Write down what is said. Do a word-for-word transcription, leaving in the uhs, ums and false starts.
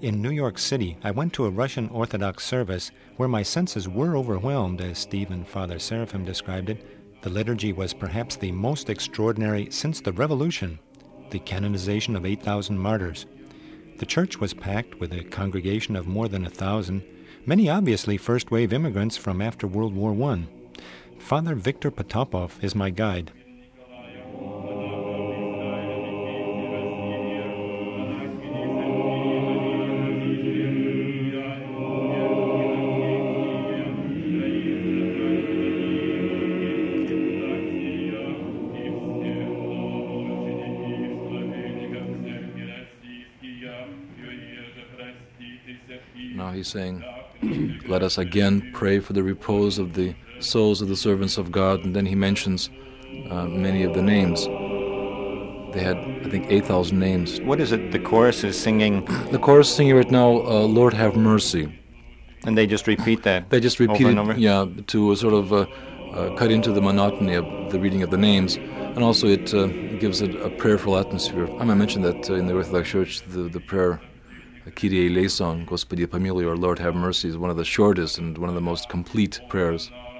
In New York City, I went to a Russian Orthodox service where my senses were overwhelmed, as Steve and Father Seraphim described it. The liturgy was perhaps the most extraordinary since the Revolution, the canonization of eight thousand martyrs. The church was packed with a congregation of more than a thousand, many obviously first-wave immigrants from after World War One. Father Viktor Potapov is my guide. Now he's saying, let us again pray for the repose of the souls of the servants of God, and then he mentions uh, many of the names. They had, I think, eight thousand names. What is it the chorus is singing? The chorus is singing right now, uh, Lord have mercy. And they just repeat that They just repeat over it, and over? yeah, to sort of uh, uh, cut into the monotony of the reading of the names. And also it uh, gives it a prayerful atmosphere. I might mention that uh, in the Orthodox Church, the, the prayer, Kyrie eleison, Господи помилуй, or Lord have mercy, is one of the shortest and one of the most complete prayers.